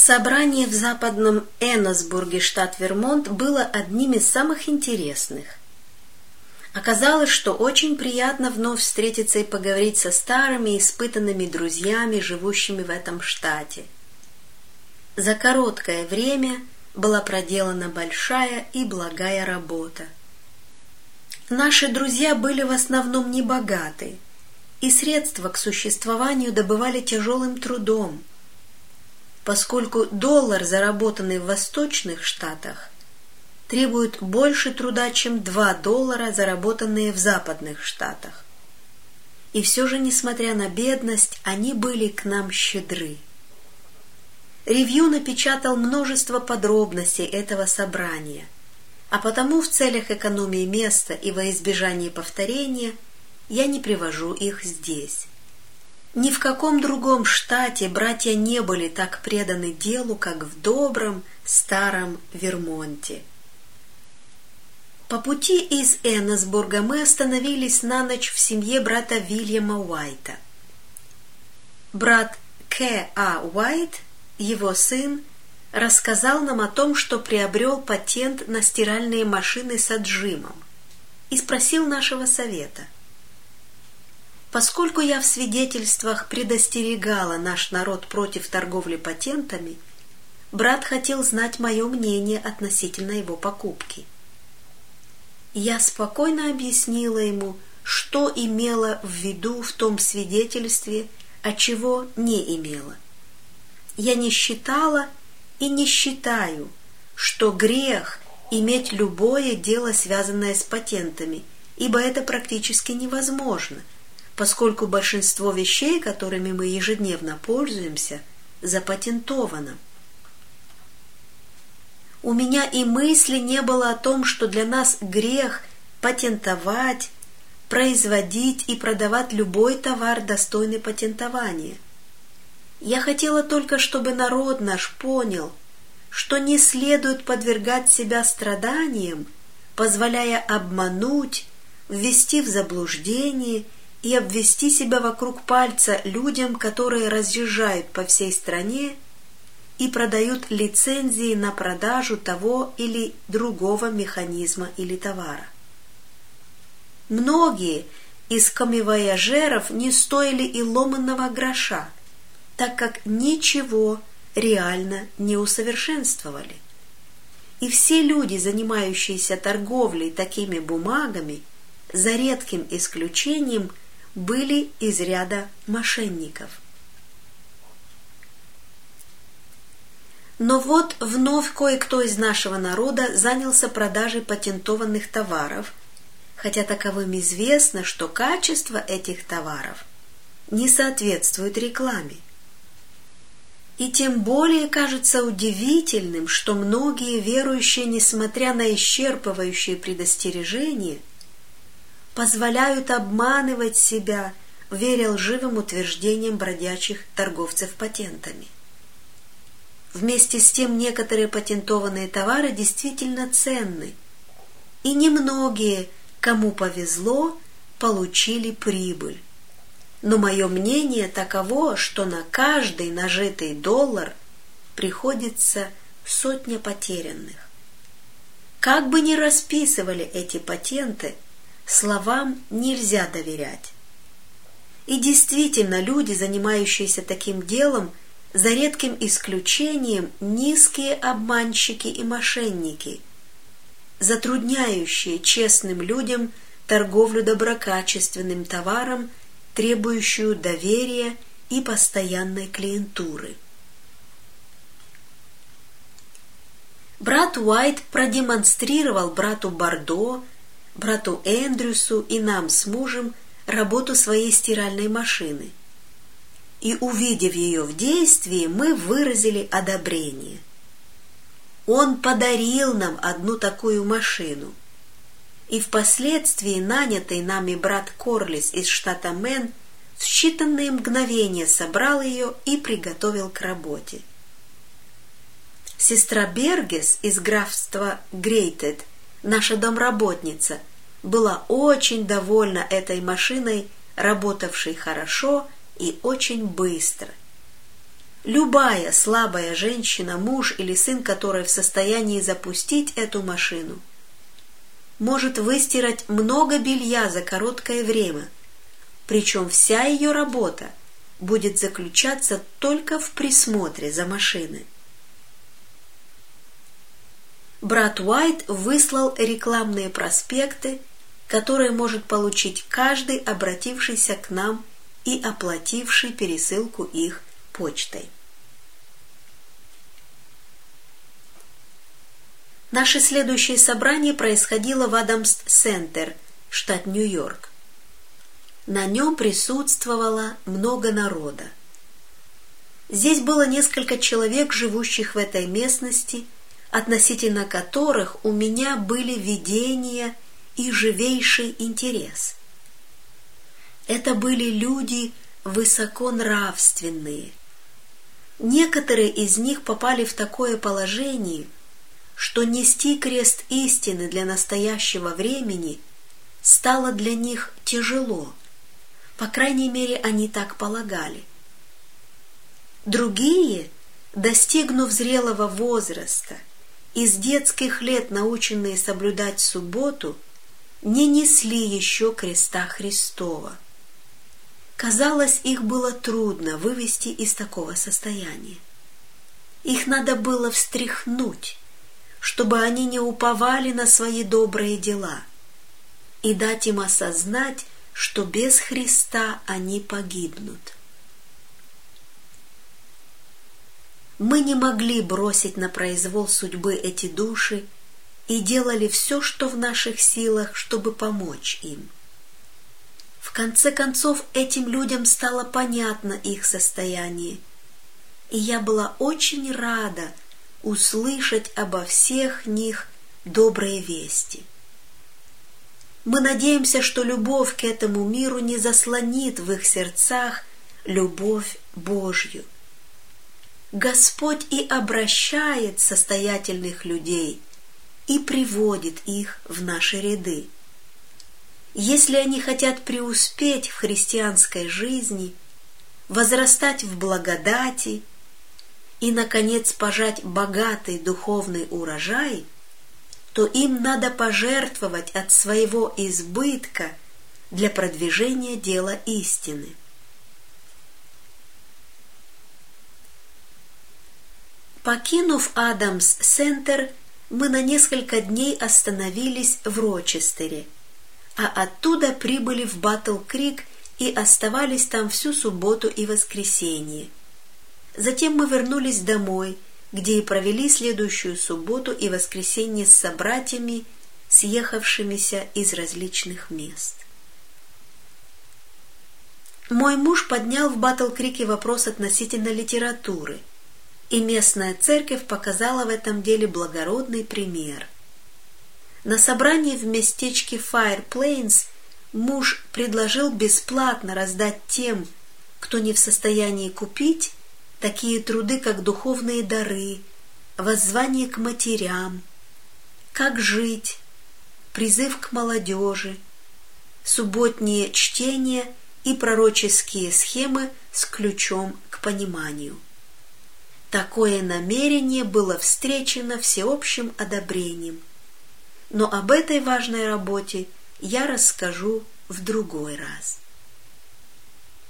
Собрание в западном Эннсбурге, штат Вермонт, было одним из самых интересных. Оказалось, что очень приятно вновь встретиться и поговорить со старыми испытанными друзьями, живущими в этом штате. За короткое время была проделана большая и благая работа. Наши друзья были в основном небогаты, и средства к существованию добывали тяжелым трудом, поскольку доллар, заработанный в Восточных Штатах, требует больше труда, чем $2, заработанные в Западных Штатах. И все же, несмотря на бедность, они были к нам щедры. Ревью напечатал множество подробностей этого собрания, а потому в целях экономии места и во избежание повторения я не привожу их здесь. Ни в каком другом штате братья не были так преданы делу, как в добром старом Вермонте. По пути из Эннсбурга мы остановились на ночь в семье брата Вильяма Уайта. Брат К.А. Уайт, его сын, рассказал нам о том, что приобрел патент на стиральные машины с отжимом, и спросил нашего совета. Поскольку я в свидетельствах предостерегала наш народ против торговли патентами, брат хотел знать мое мнение относительно его покупки. Я спокойно объяснила ему, что имела в виду в том свидетельстве, а чего не имела. Я не считала и не считаю, что грех иметь любое дело, связанное с патентами, ибо это практически невозможно, поскольку большинство вещей, которыми мы ежедневно пользуемся, запатентовано. У меня и мысли не было о том, что для нас грех патентовать, производить и продавать любой товар, достойный патентования. Я хотела только, чтобы народ наш понял, что не следует подвергать себя страданиям, позволяя обмануть, ввести в заблуждение и обвести себя вокруг пальца людям, которые разъезжают по всей стране и продают лицензии на продажу того или другого механизма или товара. Многие из коммивояжеров не стоили и ломаного гроша, так как ничего реально не усовершенствовали. И все люди, занимающиеся торговлей такими бумагами, за редким исключением, были из ряда мошенников. Но вот вновь кое-кто из нашего народа занялся продажей патентованных товаров, хотя таковым известно, что качество этих товаров не соответствует рекламе. И тем более кажется удивительным, что многие верующие, несмотря на исчерпывающие предостережения, позволяют обманывать себя, веря лживым утверждениям бродячих торговцев патентами. Вместе с тем некоторые патентованные товары действительно ценны, и немногие, кому повезло, получили прибыль. Но мое мнение таково, что на каждый нажитый $1 приходится сотня потерянных. Как бы ни расписывали эти патенты, словам нельзя доверять. И действительно, люди, занимающиеся таким делом, за редким исключением, низкие обманщики и мошенники, затрудняющие честным людям торговлю доброкачественным товаром, требующую доверия и постоянной клиентуры. Брат Уайт продемонстрировал брату Бордо, брату Эндрюсу и нам с мужем работу своей стиральной машины. И, увидев ее в действии, мы выразили одобрение. Он подарил нам одну такую машину, и впоследствии нанятый нами брат Корлис из штата Мэн в считанные мгновения собрал ее и приготовил к работе. Сестра Бергес из графства Грейтед, наша домработница, была очень довольна этой машиной, работавшей хорошо и очень быстро. любая слабая женщина, муж или сын, который в состоянии запустить эту машину, может выстирать много белья за короткое время, причем вся ее работа будет заключаться только в присмотре за машиной. Брат Уайт выслал рекламные проспекты, которые может получить каждый, обратившийся к нам и оплативший пересылку их почтой. Наше следующее собрание происходило в Адамс-Центр, штат Нью-Йорк. На нем присутствовало много народа. Здесь было несколько человек, живущих в этой местности, относительно которых у меня были видения и живейший интерес. Это были люди высоконравственные. Некоторые из них попали в такое положение, что нести крест истины для настоящего времени стало для них тяжело. По крайней мере, они так полагали. Другие, достигнув зрелого возраста и с детских лет наученные соблюдать субботу, не несли еще креста Христова. Казалось, их было трудно вывести из такого состояния. Их надо было встряхнуть, чтобы они не уповали на свои добрые дела, и дать им осознать, что без Христа они погибнут. Мы не могли бросить на произвол судьбы эти души и делали все, что в наших силах, чтобы помочь им. В конце концов, этим людям стало понятно их состояние, и я была очень рада услышать обо всех них добрые вести. Мы надеемся, что любовь к этому миру не заслонит в их сердцах любовь Божью. Господь и обращает состоятельных людей и приводит их в наши ряды. Если они хотят преуспеть в христианской жизни, возрастать в благодати и, наконец, пожать богатый духовный урожай, то им надо пожертвовать от своего избытка для продвижения дела истины. Покинув Адамс-Центр, мы на несколько дней остановились в Рочестере, а оттуда прибыли в Батл-Крик и оставались там всю субботу и воскресенье. Затем мы вернулись домой, где и провели следующую субботу и воскресенье с собратьями, съехавшимися из различных мест. Мой муж поднял в Батл-Крике вопрос относительно литературы, и местная церковь показала в этом деле благородный пример. На собрании в местечке Fire Plains муж предложил бесплатно раздать тем, кто не в состоянии купить, такие труды, как духовные дары, воззвание к матерям, как жить, призыв к молодежи, субботние чтения и пророческие схемы с ключом к пониманию. Такое намерение было встречено всеобщим одобрением, но об этой важной работе я расскажу в другой раз.